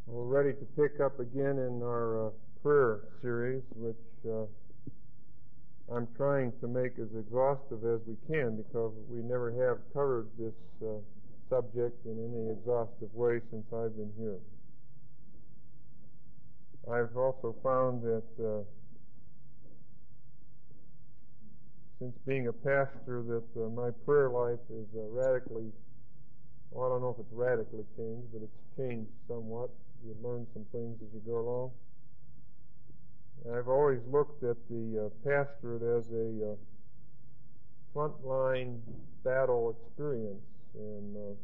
We're ready to pick up again in our prayer series, which I'm trying to make as exhaustive as we can because we never have covered this subject in any exhaustive way since I've been here. I've also found that since being a pastor that my prayer life is radically, well, I don't know if it's radically changed, but it's changed somewhat. You learn some things as you go along. And I've always looked at the pastorate as a frontline battle experience, and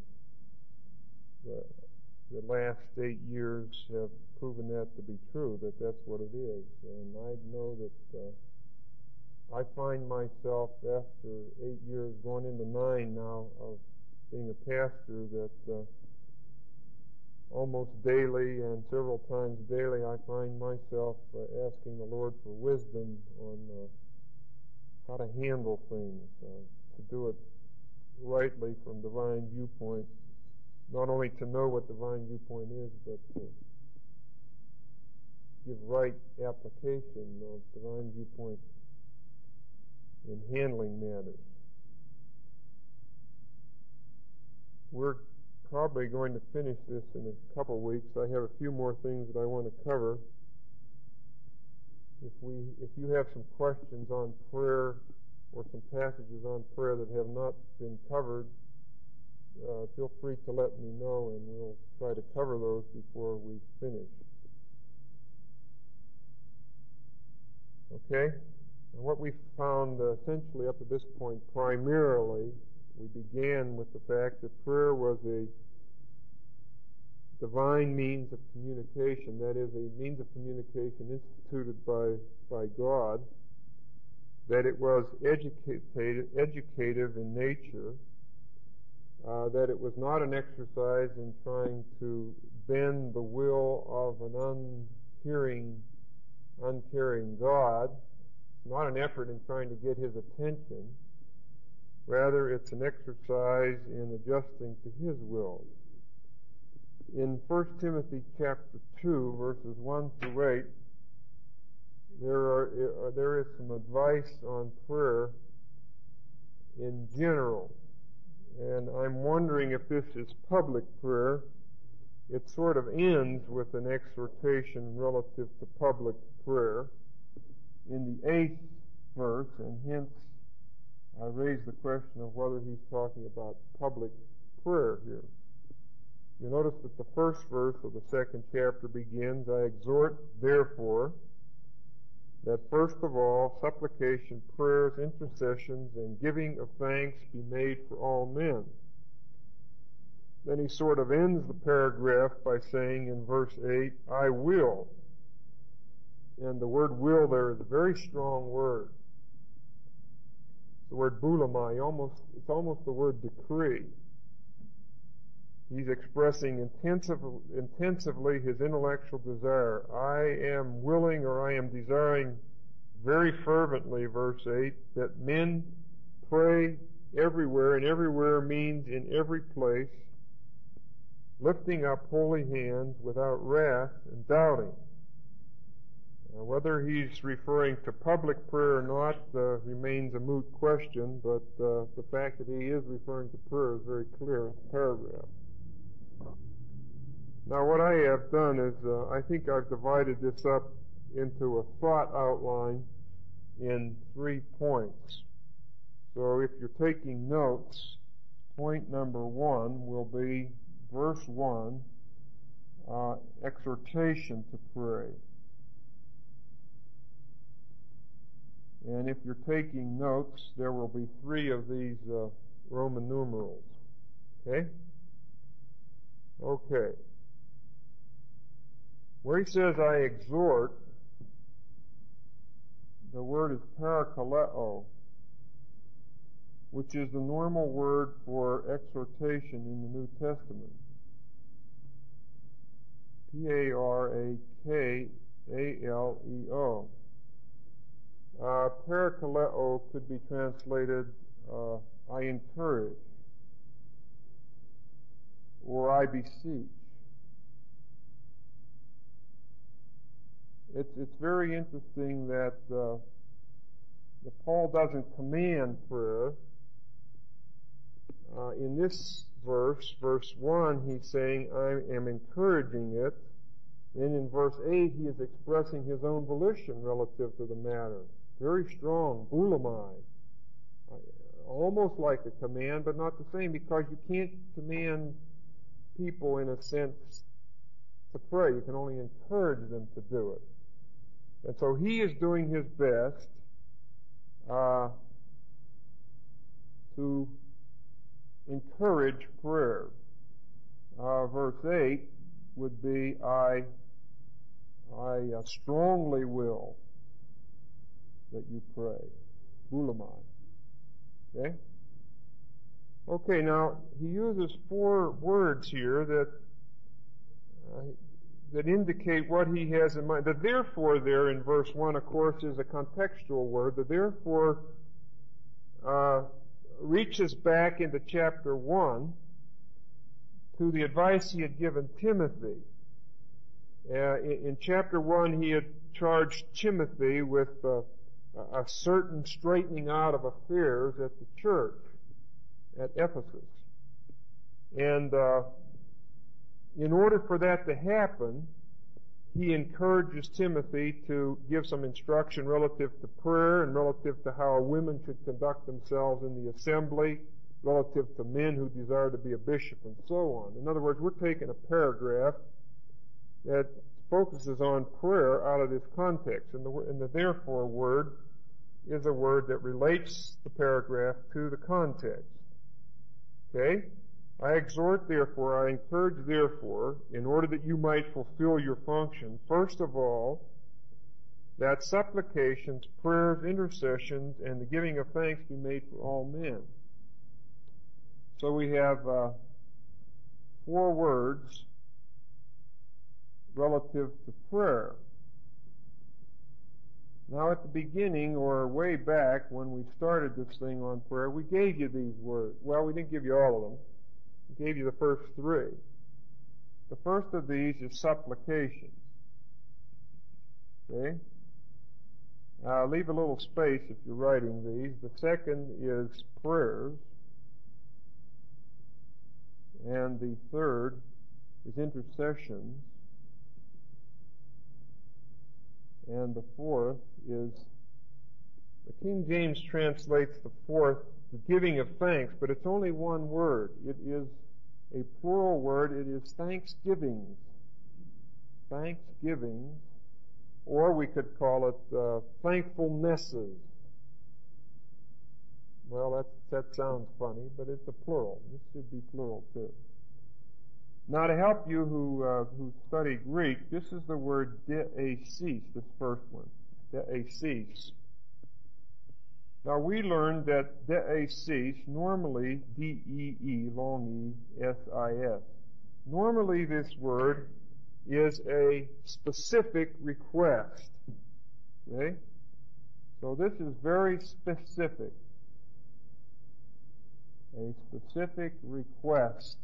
the last 8 years have proven that to be true, that that's what it is. And I know that I find myself after 8 years, going into 9 now, of being a pastor, that almost daily and several times daily I find myself asking the Lord for wisdom on how to handle things, to do it rightly from divine viewpoint, not only to know what divine viewpoint is, but to give right application of divine viewpoint in handling matters. We're probably going to finish this in a couple of weeks. I have a few more things that I want to cover. If you have some questions on prayer or some passages on prayer that have not been covered, feel free to let me know and we'll try to cover those before we finish. Okay? And what we found essentially up to this point, primarily, we began with the fact that prayer was a divine means of communication, that is, a means of communication instituted by God, that it was educative in nature, that it was not an exercise in trying to bend the will of an uncaring God. It's not an effort in trying to get His attention. Rather, it's an exercise in adjusting to His will. In 1 Timothy chapter 2, verses 1 through 8, there is some advice on prayer in general. And I'm wondering if this is public prayer. It sort of ends with an exhortation relative to public prayer in the 8th verse, and hence I raise the question of whether he's talking about public prayer here. You notice that the first verse of the 2nd chapter begins, I exhort, therefore, that first of all, supplication, prayers, intercessions, and giving of thanks be made for all men. Then he sort of ends the paragraph by saying in verse 8, I will. And the word will there is a very strong word. The word boulamai, it's almost the word decree. He's expressing intensively his intellectual desire. I am willing, or I am desiring very fervently, verse 8, that men pray everywhere, and everywhere means in every place, lifting up holy hands without wrath and doubting. Whether he's referring to public prayer or not remains a moot question, but the fact that he is referring to prayer is very clear in the paragraph. Now what I have done is I think I've divided this up into a thought outline in 3 points. So if you're taking notes, point number 1 will be verse 1, exhortation to pray. And if you're taking notes, there will be 3 of these Roman numerals. Okay? Okay. Where he says, I exhort, the word is parakaleo, which is the normal word for exhortation in the New Testament. Parakaleo. Parakaleo could be translated, I encourage, or I beseech. it's very interesting that Paul doesn't command prayer. In this verse 1, he's saying, I am encouraging it. Then in verse 8, he is expressing his own volition relative to the matter. Very strong, boulamai. Almost like a command, but not the same, because you can't command people in a sense to pray. You can only encourage them to do it. And so he is doing his best to encourage prayer. Verse 8 would be, I strongly will that you pray. Boulamai. Okay? Okay, now, he uses 4 words here that indicate what he has in mind. The therefore there in verse 1, of course, is a contextual word. The therefore reaches back into chapter 1 to the advice he had given Timothy. In chapter 1, he had charged Timothy with a certain straightening out of affairs at the church at Ephesus. And in order for that to happen, he encourages Timothy to give some instruction relative to prayer and relative to how women should conduct themselves in the assembly, relative to men who desire to be a bishop, and so on. In other words, we're taking a paragraph that focuses on prayer out of this context. And the therefore word is a word that relates the paragraph to the context. Okay? I exhort therefore, I encourage therefore, in order that you might fulfill your function, first of all, that supplications, prayers, intercessions, and the giving of thanks be made for all men. So we have 4 words relative to prayer. Now at the beginning, or way back when we started this thing on prayer, we gave you these words. Well, we didn't give you all of them. We gave you the first 3. The first of these is supplication. Okay? Leave a little space if you're writing these. The second is prayers. And the third is intercessions. And the fourth is, the King James translates the fourth, the giving of thanks, but it's only one word. It is a plural word. It is thanksgivings. Thanksgivings. Or we could call it thankfulnesses. Well, that sounds funny, but it's a plural. This should be plural too. Now, to help you who study Greek, this is the word deesis, this first one. Deesis. Now, we learned that deesis, normally, D-E-E, long E, S-I-S. Normally, this word is a specific request. Okay? So this is very specific. A specific request.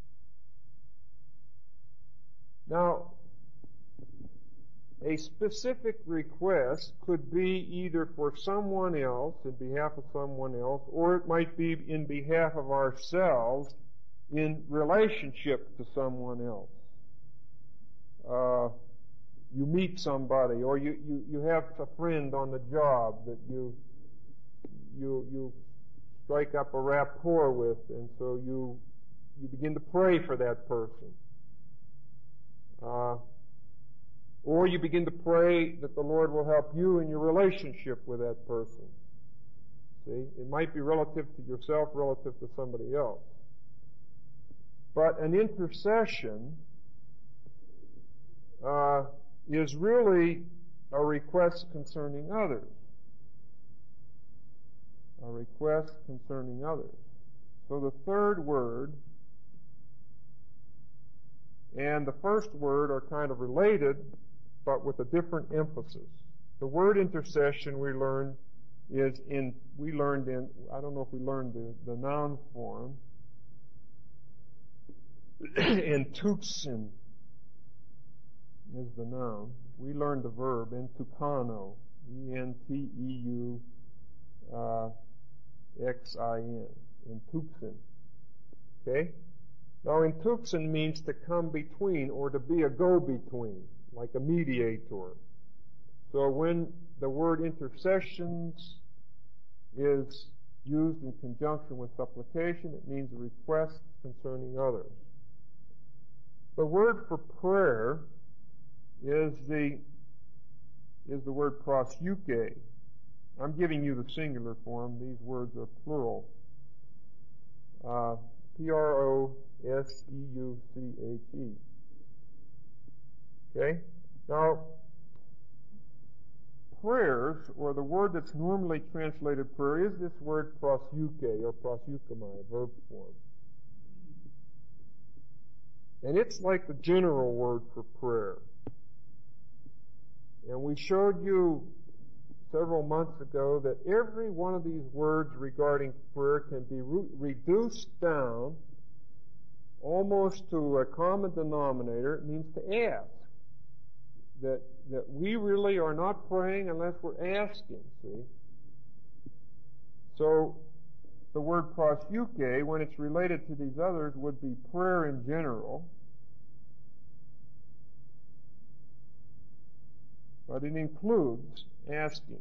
Now, a specific request could be either for someone else, in behalf of someone else, or it might be in behalf of ourselves in relationship to someone else. You meet somebody, or you have a friend on the job that you strike up a rapport with, and so you begin to pray for that person. Or you begin to pray that the Lord will help you in your relationship with that person. See? It might be relative to yourself, relative to somebody else. But an intercession is really a request concerning others. A request concerning others. So the third word and the first word are kind of related, but with a different emphasis. The word intercession we learned in, I don't know if we learned the noun form, in tuxin. is the noun. We learned the verb, entukano, E-N-T-E-U-X-I-N, entuxin. Okay? Now, entuxin means to come between or to be a go-between, like a mediator. So when the word intercessions is used in conjunction with supplication, it means a request concerning others. The word for prayer is the word proseuche. I'm giving you the singular form. These words are plural. P-R-O-S-E-U-C-H-E. Okay? Now, prayers, or the word that's normally translated prayer, is this word proseuche, or proseuchomai, verb form. And it's like the general word for prayer. And we showed you several months ago that every one of these words regarding prayer can be reduced down almost to a common denominator. It means to ask. That we really are not praying unless we're asking, see? So the word proseuche, when it's related to these others, would be prayer in general. But it includes asking.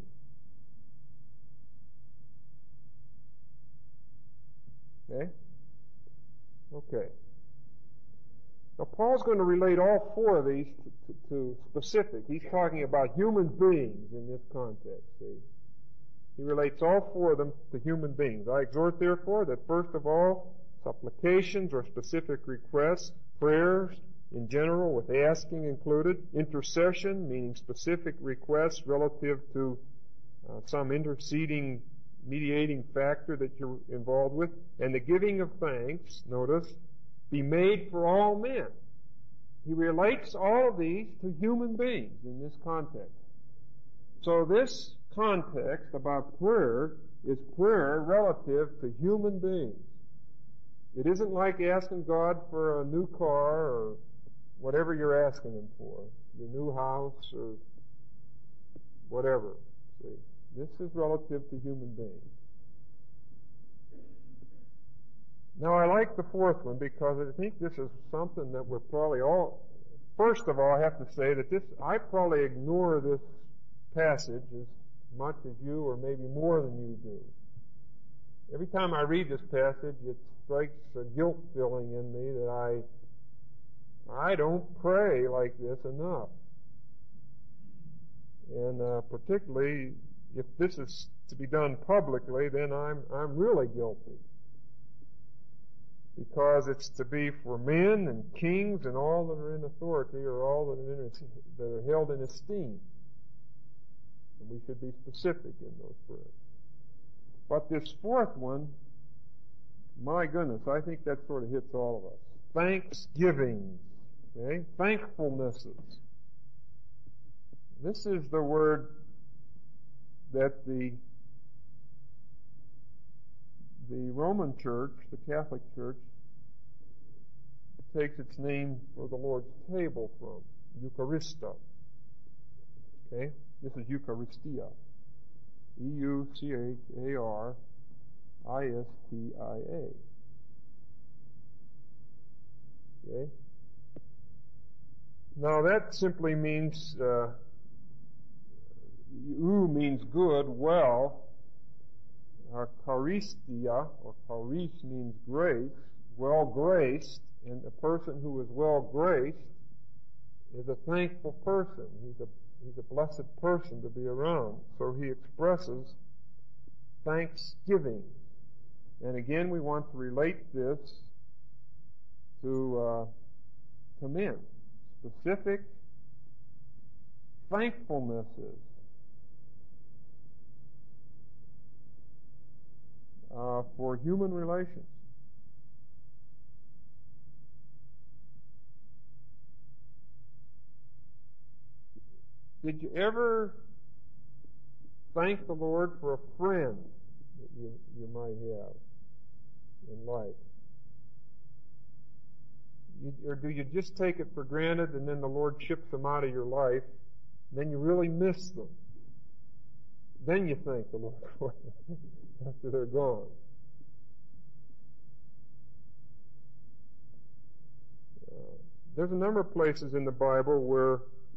Okay? Okay. Now, Paul's going to relate all four of these to specific. He's talking about human beings in this context, see? He relates all four of them to human beings. I exhort, therefore, that first of all, supplications or specific requests, prayers in general with asking included, intercession, meaning specific requests relative to some interceding, mediating factor that you're involved with, and the giving of thanks, notice, be made for all men. He relates all of these to human beings in this context. So this context about prayer is prayer relative to human beings. It isn't like asking God for a new car or whatever you're asking Him for, your new house or whatever. See, this is relative to human beings. Now, I like the fourth one because I think this is something that we're probably all... First of all, I have to say that I probably ignore this passage as much as you, or maybe more than you do. Every time I read this passage, it strikes a guilt feeling in me that I don't pray like this enough. And particularly, if this is to be done publicly, then I'm really guilty. Because it's to be for men and kings and all that are in authority, or all that are held in esteem. And we should be specific in those prayers. But this fourth one, my goodness, I think that sort of hits all of us. Thanksgivings, okay? Thankfulnesses. This is the word that the Roman Church, the Catholic Church, takes its name for the Lord's table from, Eucharista. Okay? This is Eucharistia. E-U-C-H-A-R-I-S-T-I-A. Okay? Now that simply means, means good, well. Charistia, or charis means grace, well-graced, and a person who is well-graced is a thankful person. He's a blessed person to be around. So he expresses thanksgiving. And again, we want to relate this to men. Specific thankfulnesses. For human relations. Did you ever thank the Lord for a friend that you might have in life? Or do you just take it for granted and then the Lord ships them out of your life, and then you really miss them? Then you thank the Lord for them after they're gone. There's a number of places in the Bible where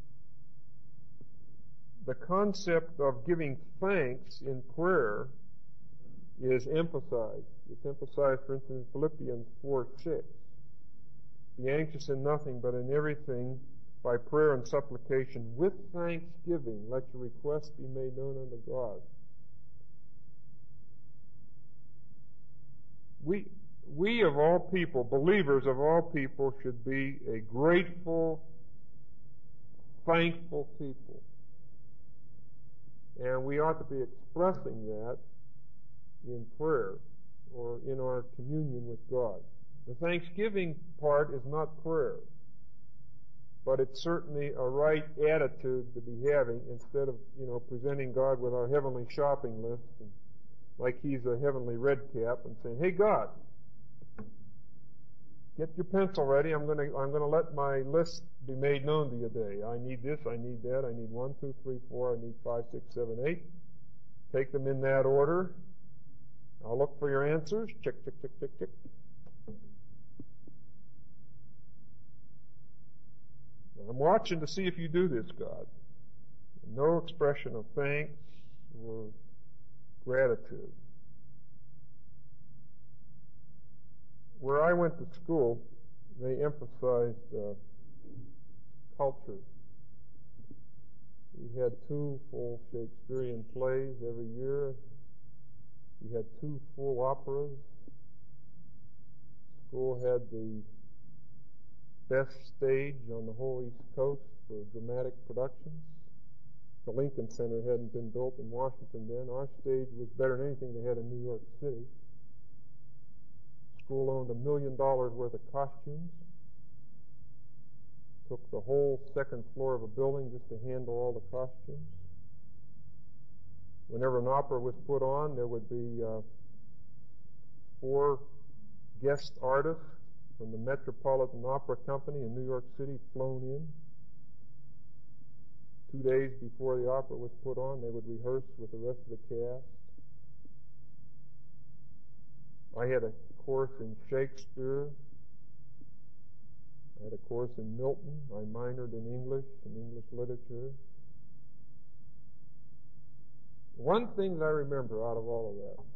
the concept of giving thanks in prayer is emphasized. It's emphasized, for instance, in Philippians 4:6. Be anxious in nothing, but in everything, by prayer and supplication, with thanksgiving, let your requests be made known unto God. We of all people, believers of all people, should be a grateful, thankful people. And we ought to be expressing that in prayer or in our communion with God. The thanksgiving part is not prayer, but it's certainly a right attitude to be having instead of, presenting God with our heavenly shopping list and like He's a heavenly red cap and saying, "Hey God, get your pencil ready. I'm going to let my list be made known to you today. I need this, I need that, I need 1, 2, 3, 4, I need 5, 6, 7, 8. Take them in that order. I'll look for your answers. Check, check, check, check, check." I'm watching to see if you do this, God. No expression of thanks or gratitude. Where I went to school, they emphasized culture. We had 2 full Shakespearean plays every year. We had 2 full operas. School had the best stage on the whole East Coast for dramatic productions. The Lincoln Center hadn't been built in Washington then. Our stage was better than anything they had in New York City. School owned $1 million worth of costumes. Took the whole second floor of a building just to handle all the costumes. Whenever an opera was put on, there would be 4 guest artists from the Metropolitan Opera Company in New York City flown in. 2 days before the opera was put on, they would rehearse with the rest of the cast. I had a course in Shakespeare. I had a course in Milton. I minored in English and English literature. One thing that I remember out of all of that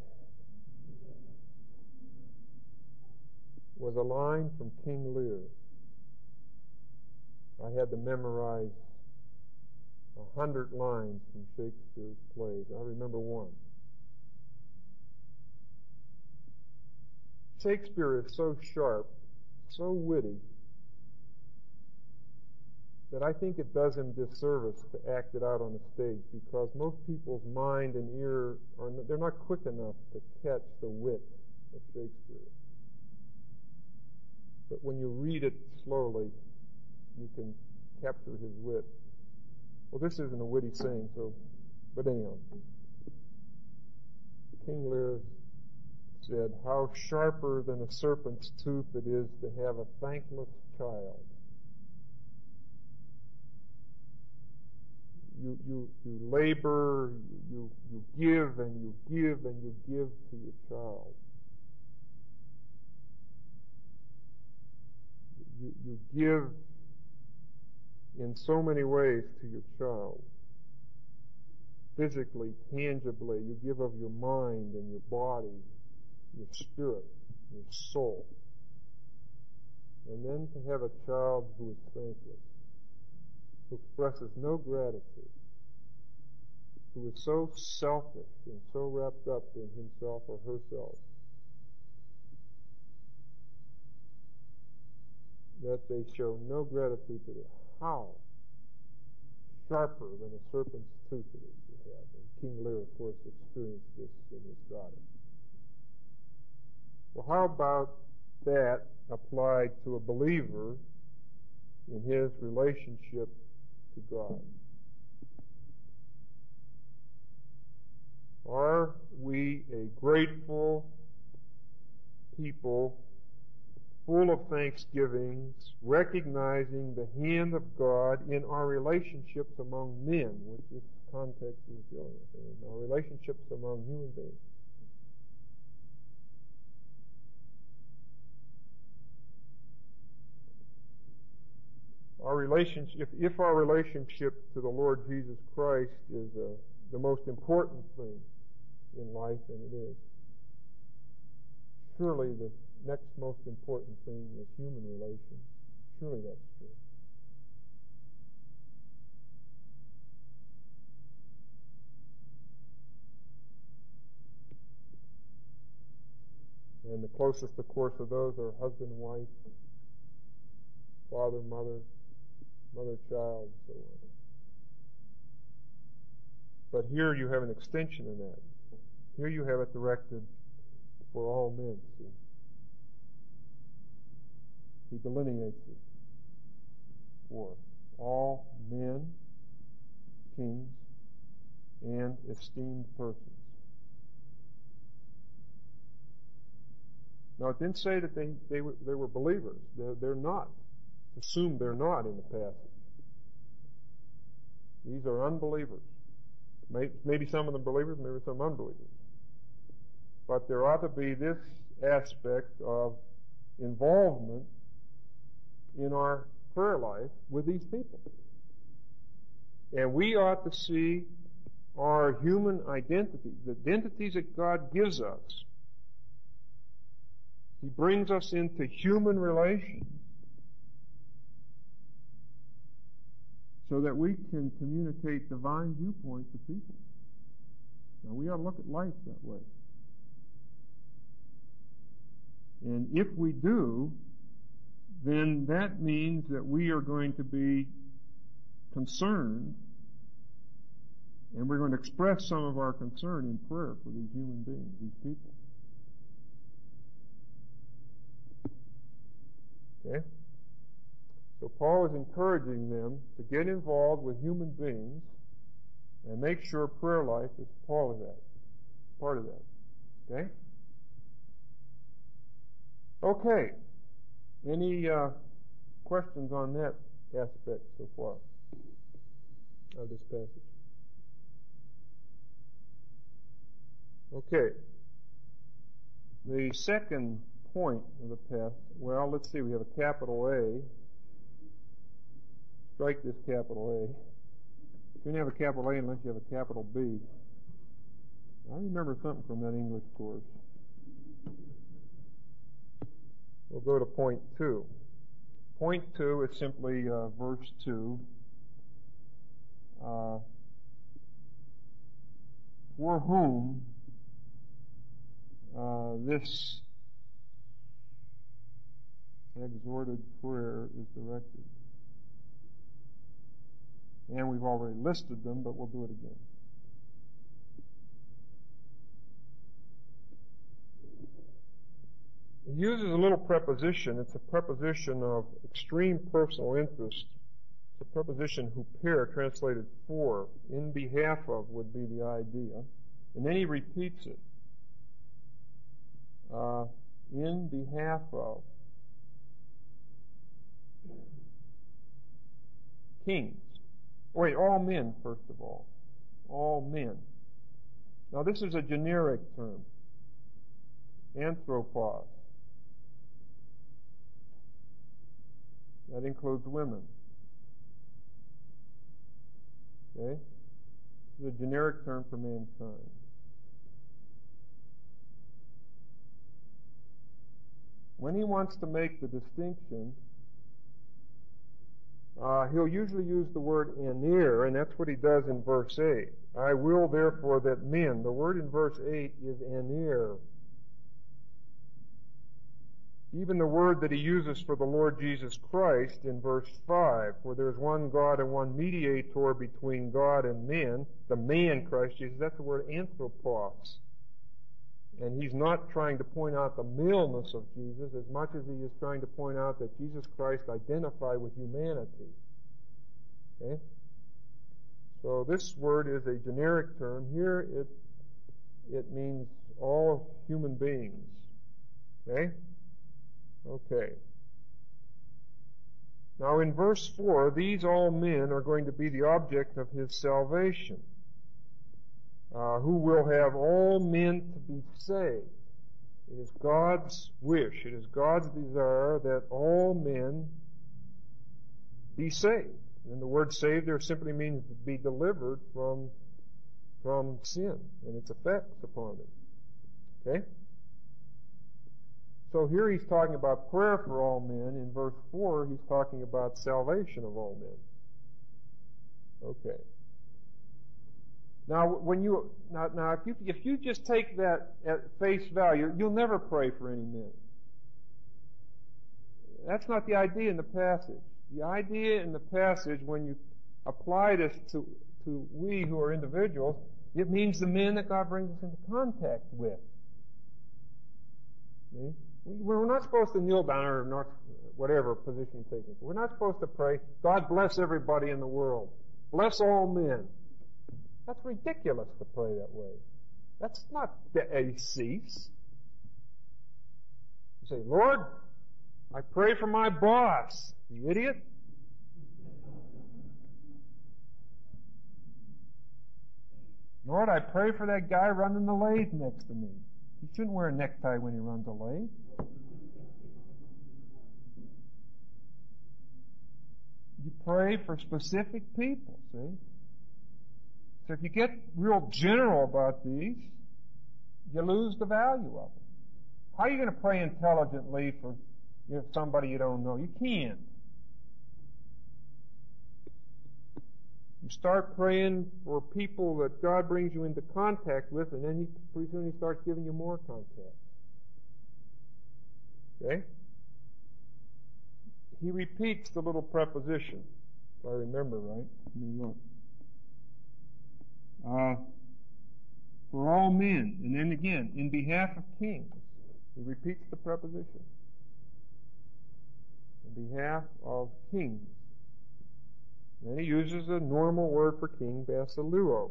was a line from King Lear. I had to memorize 100 lines from Shakespeare's plays. I remember one. Shakespeare is so sharp, so witty, that I think it does him disservice to act it out on the stage, because most people's mind and ear they're not quick enough to catch the wit of Shakespeare. But when you read it slowly, you can capture his wit. Well, this isn't a witty saying, but anyhow. King Lear said, "How sharper than a serpent's tooth it is to have a thankless child." You labor, you give and you give and you give to your child. You give in so many ways to your child. Physically, tangibly, you give of your mind and your body, your spirit, your soul. And then to have a child who is thankless, who expresses no gratitude, who is so selfish and so wrapped up in himself or herself that they show no gratitude to it. How sharper than a serpent's tooth it is to have. And King Lear, of course, experienced this in his daughter. Well, how about that applied to a believer in his relationship to God? Are we a grateful people, full of thanksgivings, recognizing the hand of God in our relationships among men, which this context is dealing with, in our relationships among human beings. Our relationship, if our relationship to the Lord Jesus Christ is the most important thing in life, and it is, surely the next most important thing is human relations. Surely that's true. And the closest, of course, of those are husband, wife, father, mother, child, and so on. But here you have an extension in that. Here you have it directed for all men, see. He delineates it for all men, kings, and esteemed persons. Now, it didn't say that they were believers. They're not. It's assumed they're not in the passage. These are unbelievers. Maybe some of them believers, maybe some unbelievers. But there ought to be this aspect of involvement in our prayer life with these people. And we ought to see our human identities, the identities that God gives us. He brings us into human relations so that we can communicate divine viewpoints to people. Now, we ought to look at life that way. And if we do, then that means that we are going to be concerned, and we're going to express some of our concern in prayer for these human beings, these people. Okay? So Paul is encouraging them to get involved with human beings and make sure prayer life is part of that. Okay? Okay. Any questions on that aspect so far of this passage? Okay. The second point of the passage, well, let's see, we have a capital A. Strike this capital A. You shouldn't have a capital A unless you have a capital B. I remember something from that English course. We'll go to point 2. Point 2 is simply verse 2. For whom this exhorted prayer is directed. And we've already listed them, but we'll do it again. He uses a little preposition. It's a preposition of extreme personal interest. It's a preposition huper, translated for. In behalf of would be the idea. And then he repeats it. In behalf of kings. Wait, all men, first of all. All men. Now this is a generic term. Anthropos. That includes women. Okay? This is a generic term for mankind. When he wants to make the distinction, he'll usually use the word anir, and that's what he does in verse 8. I will therefore that men, the word in verse 8 is anir. Even the word that he uses for the Lord Jesus Christ in verse 5, for there's one God and one mediator between God and men, the man Christ Jesus, that's the word anthropos. And he's not trying to point out the maleness of Jesus as much as he is trying to point out that Jesus Christ identified with humanity. Okay? So this word is a generic term. Here it means all human beings. Okay? Okay. Now in verse 4, these all men are going to be the object of his salvation, who will have all men to be saved. It is God's wish, it is God's desire that all men be saved. And the word saved there simply means to be delivered from sin and its effects upon them. Okay? So here he's talking about prayer for all men. In verse 4, he's talking about salvation of all men. Okay. Now, if you just take that at face value, you'll never pray for any men. That's not the idea in the passage. The idea in the passage, when you apply this to we who are individuals, it means the men that God brings us into contact with. See? We're not supposed to kneel down or not, whatever position you're taking. We're not supposed to pray, God bless everybody in the world. Bless all men. That's ridiculous to pray that way. That's not cease. You say, Lord, I pray for my boss. The idiot. Lord, I pray for that guy running the lathe next to me. He shouldn't wear a necktie when he runs a lathe. You pray for specific people, see? So if you get real general about these, you lose the value of them. How are you going to pray intelligently for somebody you don't know? You can't. You start praying for people that God brings you into contact with, and then pretty soon he starts giving you more contacts. Okay? He repeats the little preposition, if I remember right. Let me look. For all men, and then again, in behalf of kings. He repeats the preposition. In behalf of kings. And he uses a normal word for king, basiluo.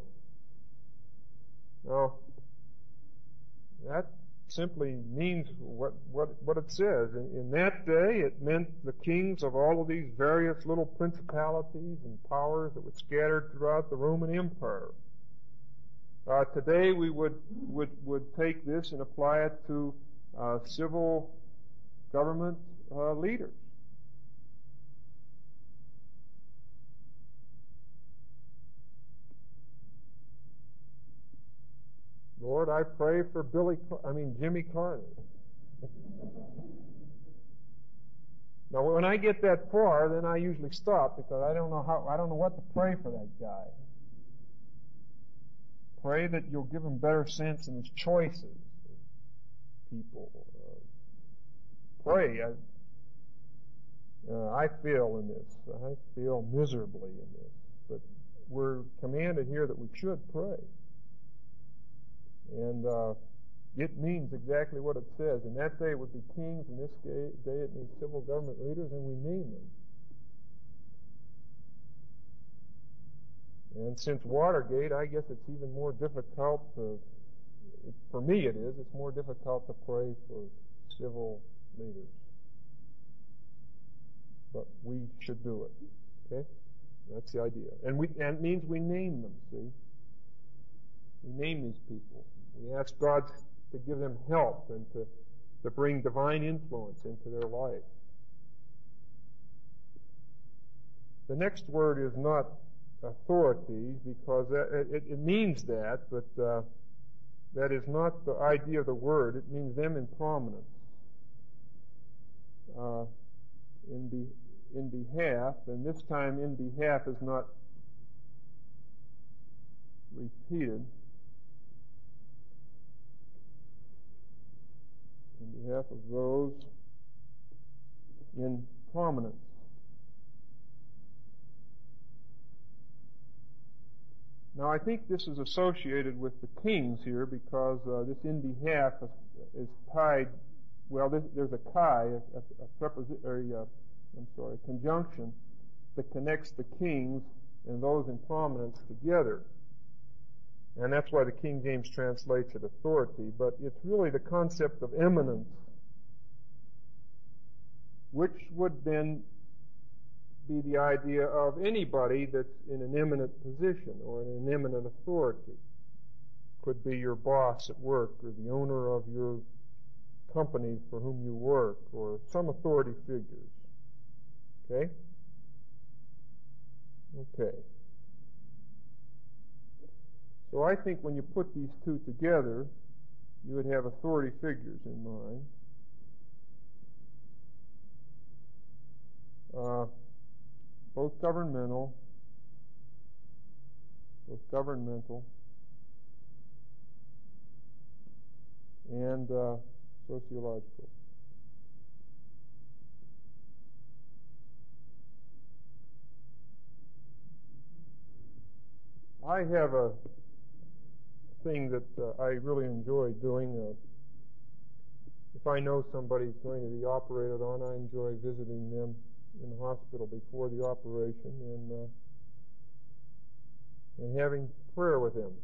Now, that simply means what it says. In that day, it meant the kings of all of these various little principalities and powers that were scattered throughout the Roman Empire. Today, we would take this and apply it to civil government leaders. Lord, I pray for Jimmy Carter. Now, when I get that far, then I usually stop because I don't know what to pray for that guy. Pray that you'll give him better sense in his choices of people. Pray. I fail in this. I feel miserably in this. But we're commanded here that we should pray. And it means exactly what it says. In that day it would be kings, in this day it means civil government leaders, and we name them. And since Watergate, I guess it's even more difficult for me it is, it's more difficult to pray for civil leaders. But we should do it. Okay? That's the idea. And it means we name them, see? We name these people. We ask God to give them help and to bring divine influence into their life. The next word is not authority because it means that, but that is not the idea of the word. It means them in prominence. In behalf, and this time in behalf is not repeated. In behalf of those in prominence. Now I think this is associated with the kings here because this in behalf is tied, there's a chi, a conjunction that connects the kings and those in prominence together. And that's why the King James translates it authority, but it's really the concept of eminence. which would then be the idea of anybody that's in an eminent position or in an eminent authority. Could be your boss at work or the owner of your company for whom you work or some authority figures. Okay? Okay. So I think when you put these two together, you would have authority figures in mind. Both governmental, and sociological. I have a thing that I really enjoy doing. If I know somebody's going to be operated on, I enjoy visiting them in the hospital before the operation and having prayer with them.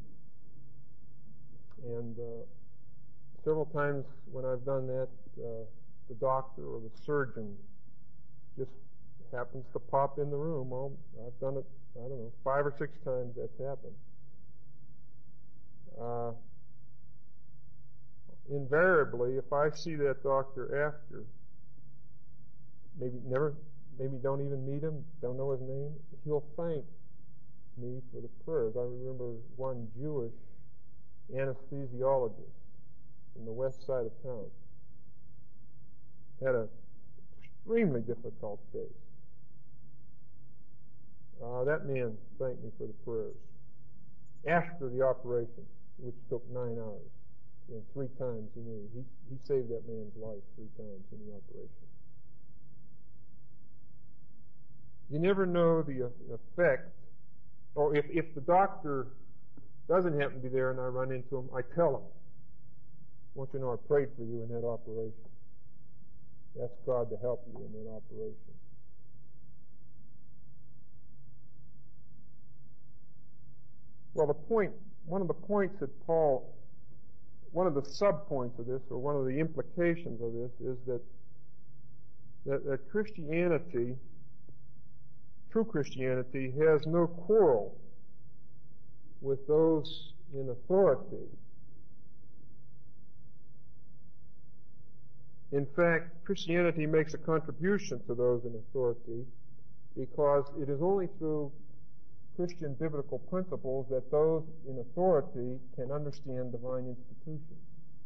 And several times when I've done that, the doctor or the surgeon just happens to pop in the room. Well, I've done it, 5 or 6 times that's happened. Invariably, if I see that doctor after, maybe don't even meet him, don't know his name, he'll thank me for the prayers. I remember one Jewish anesthesiologist in the west side of town had an extremely difficult case. That man thanked me for the prayers after the operation, which took 9 hours. And 3 times he knew. He saved that man's life 3 times in the operation. You never know the effect, or if the doctor doesn't happen to be there and I run into him, I tell him, I want you to know I prayed for you in that operation. Ask God to help you in that operation. Well, one of the points that one of the sub-points of this, or one of the implications of this, is that Christianity, true Christianity, has no quarrel with those in authority. In fact, Christianity makes a contribution to those in authority because it is only through Christian biblical principles that those in authority can understand divine institutions.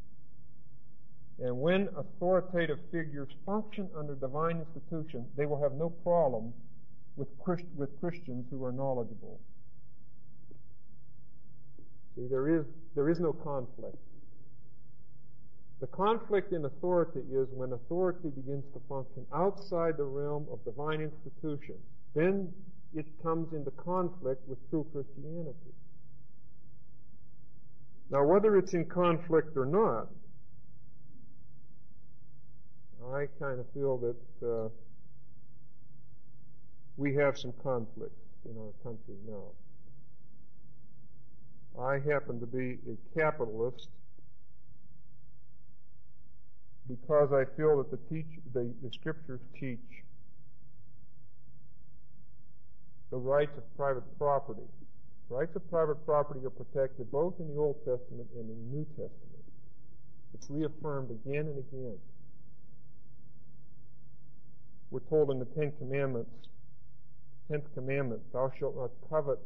And when authoritative figures function under divine institutions, they will have no problem with Christians who are knowledgeable. See, there is no conflict. The conflict in authority is when authority begins to function outside the realm of divine institutions. Then it comes into conflict with true Christianity. Now, whether it's in conflict or not, I kind of feel that we have some conflicts in our country now. I happen to be a capitalist because I feel that the Scriptures teach the rights of private property. Rights of private property are protected both in the Old Testament and in the New Testament. It's reaffirmed again and again. We're told in the 10 Commandments, 10th commandment, thou shalt not covet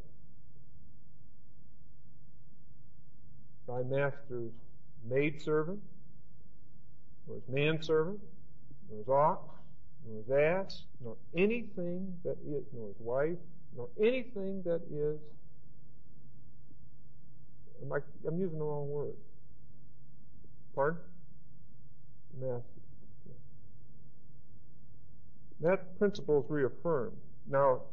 thy master's maidservant, nor his manservant, nor his ox, nor his ass, nor anything that is, nor his wife, nor anything that is, I'm using the wrong word. Pardon? Master. Okay. That principle is reaffirmed. Now,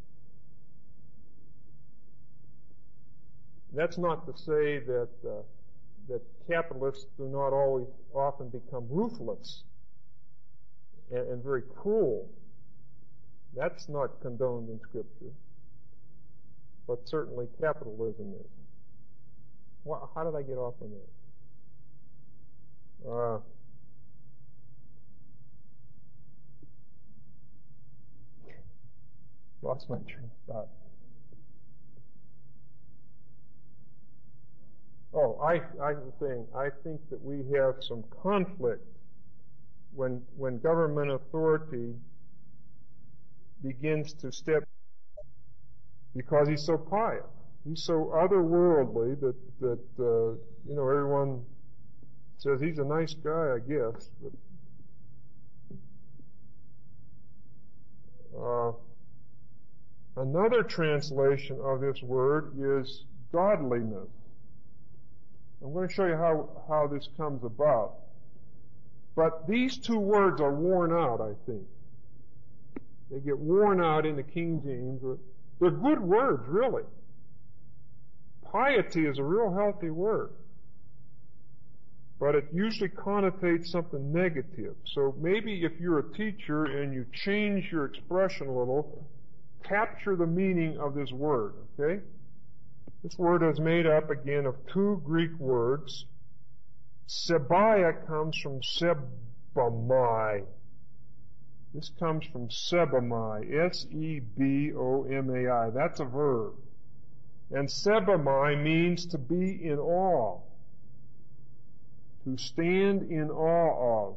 that's not to say that that capitalists do not often become ruthless and very cruel. That's not condoned in Scripture. But certainly capitalism is. Well, how did I get off on that? Lost my train of thought. Oh, I was saying, I think that we have some conflict when government authority begins to step, because he's so pious. He's so otherworldly that everyone says he's a nice guy, I guess. But another translation of this word is godliness. I'm going to show you how this comes about. But these two words are worn out, I think. They get worn out in the King James. They're good words, really. Piety is a real healthy word. But it usually connotates something negative. So maybe if you're a teacher and you change your expression a little, capture the meaning of this word, okay? This word is made up again of two Greek words. Sebaiah comes from sebomai. This comes from sebomai, S-E-B-O-M-A-I. That's a verb. And sebomai means to be in awe, to stand in awe of.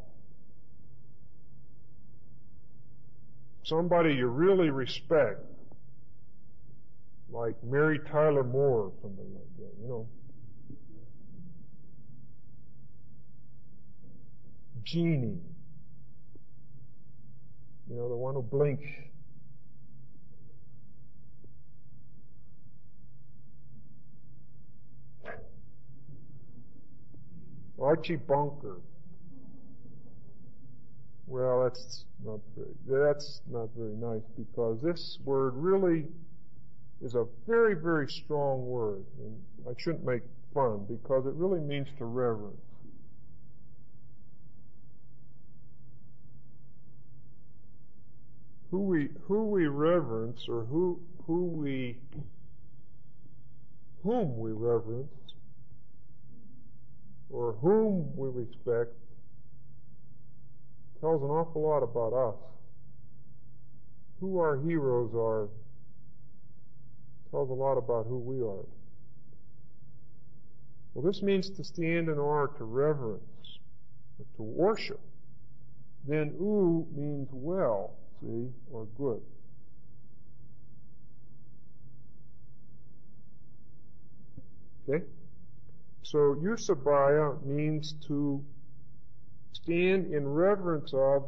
Somebody you really respect, like Mary Tyler Moore or something like that, Jeannie, the one who blinks. Archie Bunker. Well, that's not very nice, because this word really is a very, very strong word, and I shouldn't make fun, because it really means to reverence. Who we reverence, or whom we reverence, or whom we respect, tells an awful lot about us. Who our heroes are tells a lot about who we are. Well, this means to stand in awe, to reverence, or to worship. Then u means well, see, or good. Okay? So Eusebia means to stand in reverence of,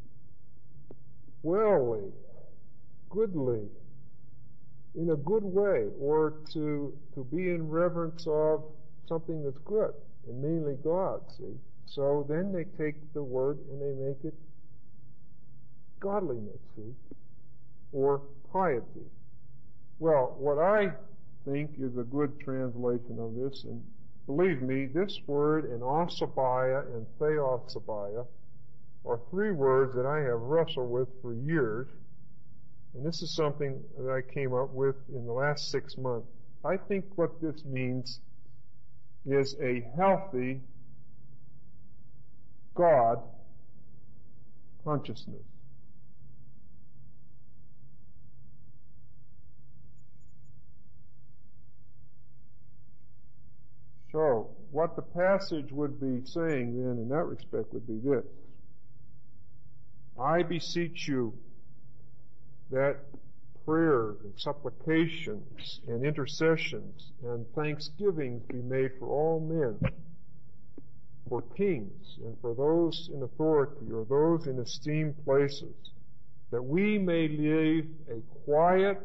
wellly, goodly, in a good way, or to be in reverence of something that's good, and mainly God, see. So then they take the word and they make it godliness, see, or piety. Well, what I think is a good translation of this, and believe me, this word and osabaya and theosabaya are three words that I have wrestled with for years, and this is something that I came up with in the last 6 months. I think what this means is a healthy God consciousness. So, what the passage would be saying then in that respect would be this. I beseech you that prayers and supplications and intercessions and thanksgivings be made for all men, for kings and for those in authority or those in esteemed places, that we may live a quiet,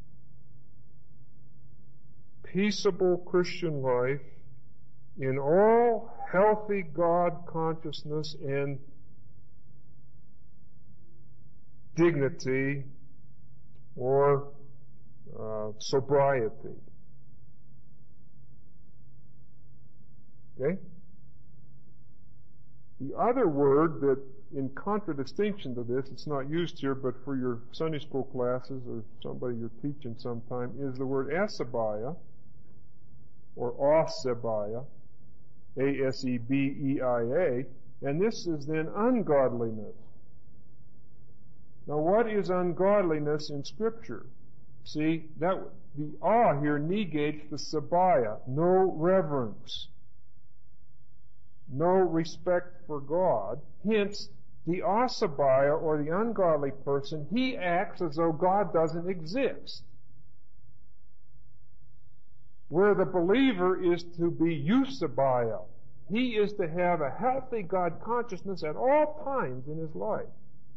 peaceable Christian life in all healthy God consciousness and dignity or sobriety. Okay? The other word that, in contradistinction to this, it's not used here, but for your Sunday school classes or somebody you're teaching sometime, is the word asabaya, or osebaya, A-S-E-B-E-I-A, and this is then ungodliness. Now, what is ungodliness in Scripture? See, the awe here negates the sabaya, no reverence, no respect for God. Hence, the asabaya, or the ungodly person, he acts as though God doesn't exist. Where the believer is to be eusabia. He is to have a healthy God consciousness at all times in his life.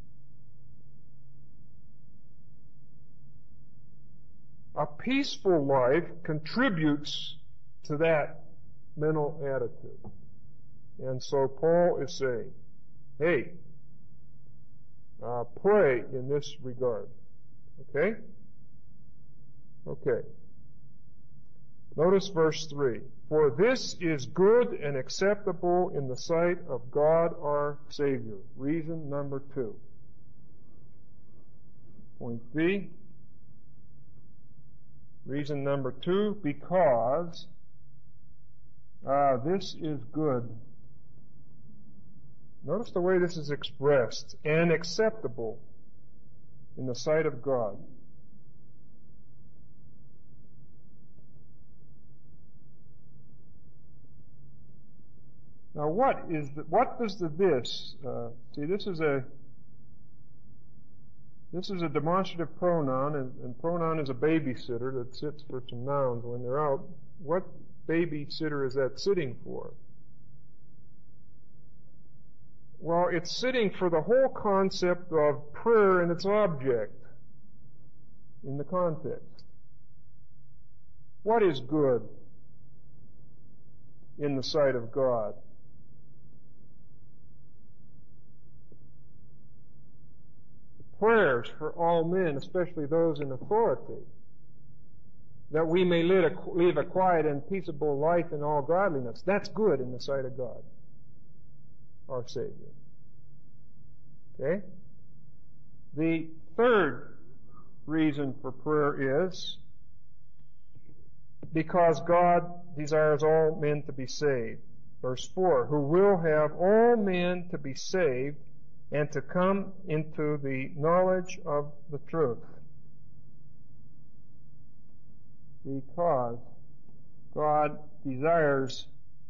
A peaceful life contributes to that mental attitude. And so Paul is saying, hey, pray in this regard. Okay? Okay. Notice verse 3. For this is good and acceptable in the sight of God our Savior. Reason number 2. Point B. Reason number 2, because this is good. Notice the way this is expressed. And acceptable in the sight of God. Now, what does this? See, this is a demonstrative pronoun, and pronoun is a babysitter that sits for some nouns when they're out. What babysitter is that sitting for? Well, it's sitting for the whole concept of prayer and its object in the context. What is good in the sight of God? Prayers for all men, especially those in authority, that we may live a quiet and peaceable life in all godliness. That's good in the sight of God, our Savior. Okay? The third reason for prayer is because God desires all men to be saved. Verse 4, who will have all men to be saved and to come into the knowledge of the truth. Because God desires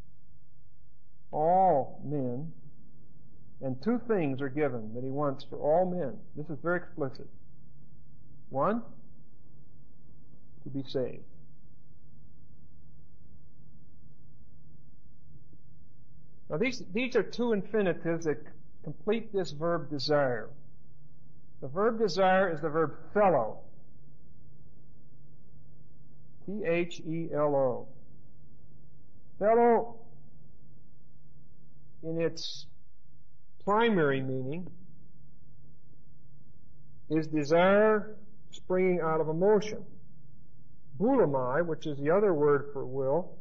all men, and two things are given that He wants for all men. This is very explicit. One, to be saved. Now these are two infinitives that complete this verb desire. The verb desire is the verb fellow. T-H-E-L-O. Fellow, in its primary meaning, is desire springing out of emotion. Boulamai, which is the other word for will,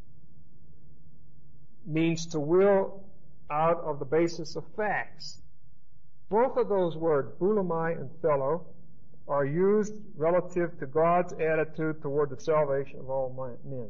means to will out of the basis of facts. Both of those words, boulamai and fellow, are used relative to God's attitude toward the salvation of all men.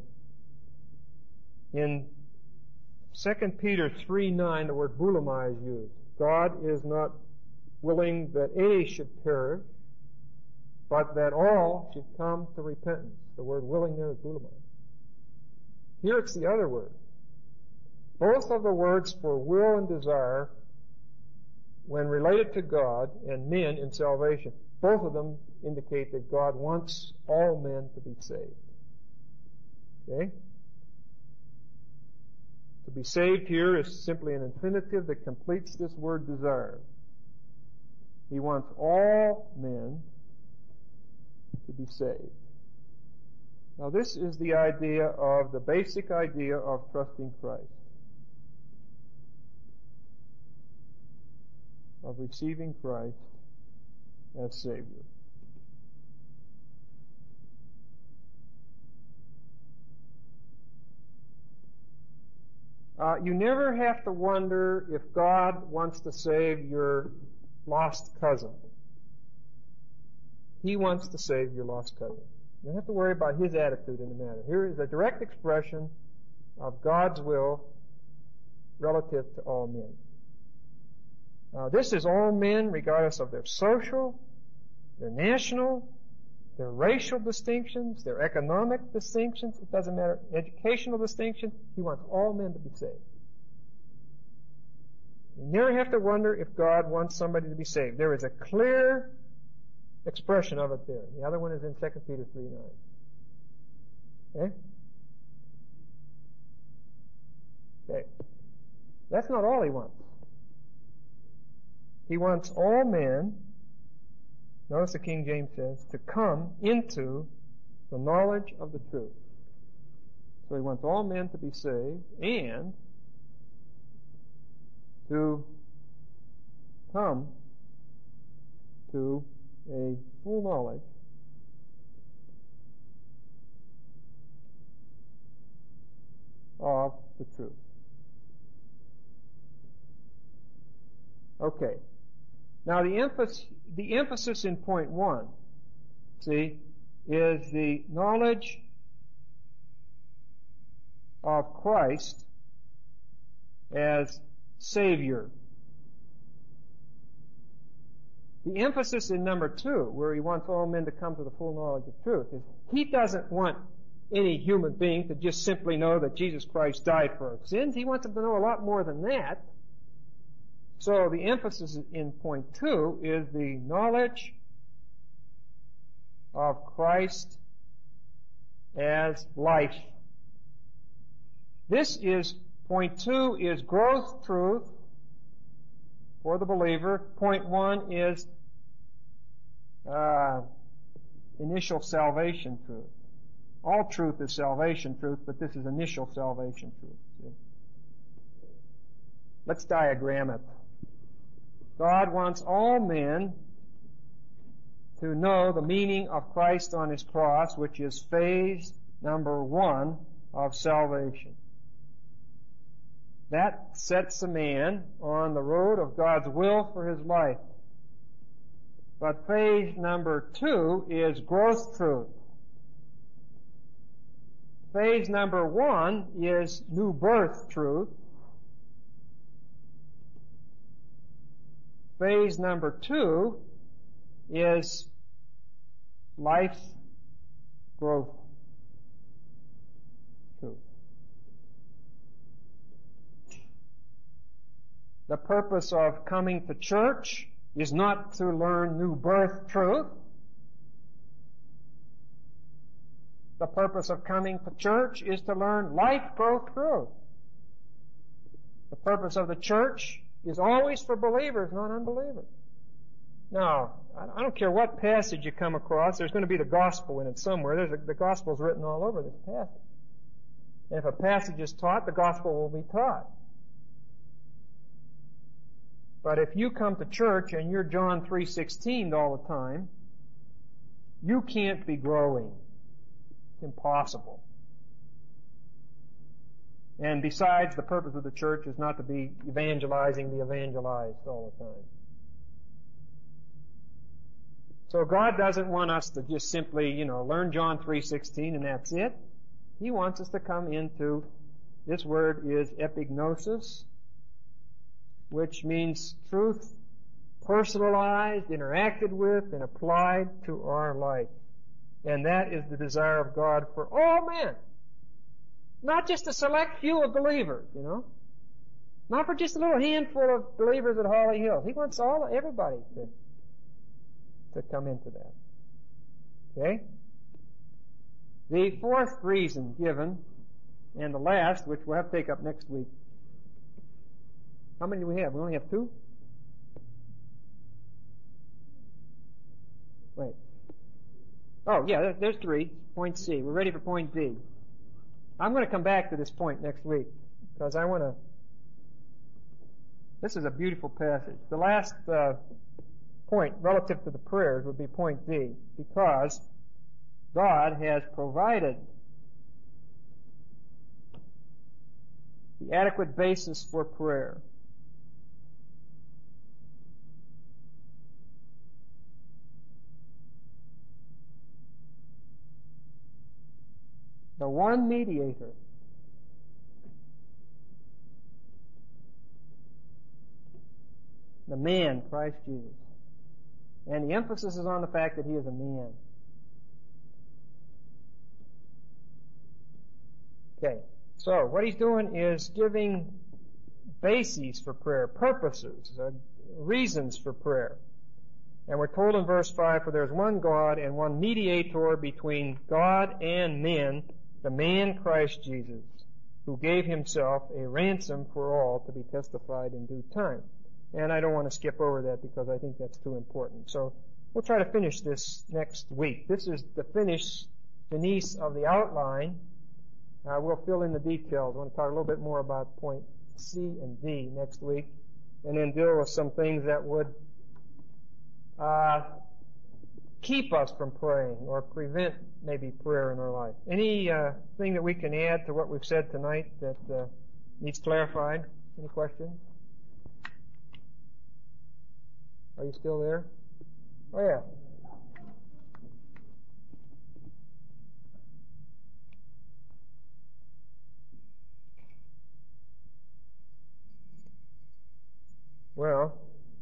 In 2 Peter 3:9, the word boulamai is used. God is not willing that any should perish, but that all should come to repentance. The word willing there is boulamai. Here it's the other word. Both of the words for will and desire, when related to God and men in salvation, both of them indicate that God wants all men to be saved. Okay? To be saved here is simply an infinitive that completes this word desire. He wants all men to be saved. Now this is the basic idea of trusting Christ. Of receiving Christ as Savior. You never have to wonder if God wants to save your lost cousin. He wants to save your lost cousin. You don't have to worry about His attitude in the matter. Here is a direct expression of God's will relative to all men. This is all men, regardless of their social, their national, their racial distinctions, their economic distinctions. It doesn't matter. Educational distinctions. He wants all men to be saved. You never have to wonder if God wants somebody to be saved. There is a clear expression of it there. The other one is in 2 Peter 3:9. Okay? Okay. That's not all he wants. He wants all men, notice the King James says, to come into the knowledge of the truth. So he wants all men to be saved and to come to a full knowledge of the truth. Okay. Now the emphasis in point 1, see, is the knowledge of Christ as Savior. The emphasis in number 2, where he wants all men to come to the full knowledge of truth, is he doesn't want any human being to just simply know that Jesus Christ died for our sins. He wants them to know a lot more than that. So the emphasis in point 2 is the knowledge of Christ as life. This is, point 2 is growth truth for the believer. Point 1 is initial salvation truth. All truth is salvation truth, but this is initial salvation truth. See? Let's diagram it. God wants all men to know the meaning of Christ on his cross, which is phase number 1 of salvation. That sets a man on the road of God's will for his life. But phase number 2 is growth truth. Phase number 1 is new birth truth. Phase number 2 is life growth truth. The purpose of coming to church is not to learn new birth truth. The purpose of coming to church is to learn life growth truth. The purpose of the church is always for believers, not unbelievers. Now, I don't care what passage you come across, there's going to be the gospel in it somewhere. The gospel is written all over this passage. And if a passage is taught, the gospel will be taught. But if you come to church and you're John 3:16 all the time, you can't be growing. It's impossible. And besides, the purpose of the church is not to be evangelizing the evangelized all the time. So God doesn't want us to just simply, learn John 3:16 and that's it. He wants us to come into, this word is epignosis, which means truth personalized, interacted with, and applied to our life. And that is the desire of God for all men. Not just a select few of believers, Not for just a little handful of believers at Holly Hill. He wants everybody to come into that. Okay? The fourth reason given, and the last, which we'll have to take up next week. How many do we have? We only have 2? Wait. Oh, yeah, there's 3. Point C. We're ready for point D. I'm going to come back to this point next week because this is a beautiful passage. The last point relative to the prayers would be point D, because God has provided the adequate basis for prayer. The one mediator The man, Christ Jesus. And the emphasis is on the fact that he is a man. Okay, so what he's doing is giving bases for prayer, purposes, reasons for prayer. And we're told in verse 5, for there's one God and one mediator between God and men, the man Christ Jesus, who gave himself a ransom for all to be testified in due time. And I don't want to skip over that because I think that's too important. So we'll try to finish this next week. This is the finish of the outline. We'll fill in the details. I want to talk a little bit more about point C and D next week, and then deal with some things that would keep us from praying or prevent maybe prayer in our life. Any thing that we can add to what we've said tonight that needs clarified? Any questions? Are you still there? Oh yeah. Well,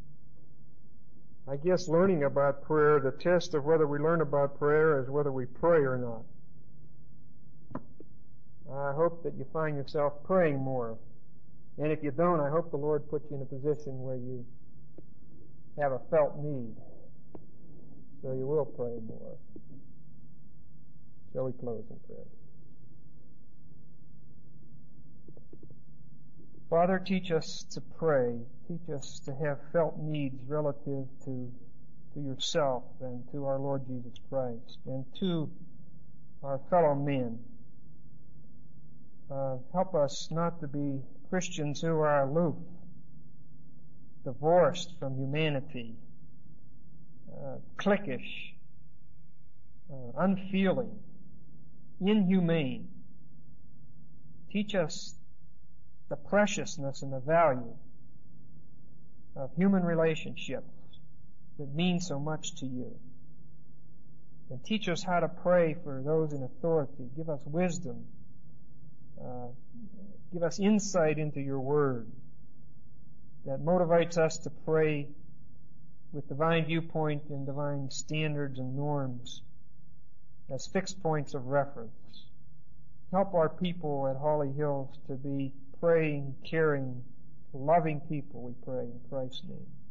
I guess learning about prayer, the test of whether we learn about prayer is whether we pray or not. I hope that you find yourself praying more. And if you don't, I hope the Lord puts you in a position where you have a felt need. So you will pray more. Shall we close in prayer? Father, teach us to pray. Teach us to have felt needs relative to yourself and to our Lord Jesus Christ and to our fellow men. Help us not to be Christians who are aloof, divorced from humanity, cliquish, unfeeling, inhumane. Teach us the preciousness and the value of human relationships that mean so much to you. And teach us how to pray for those in authority. Give us wisdom. Give us insight into your word that motivates us to pray with divine viewpoint and divine standards and norms as fixed points of reference. Help our people at Holly Hills to be praying, caring, loving people, we pray in Christ's name.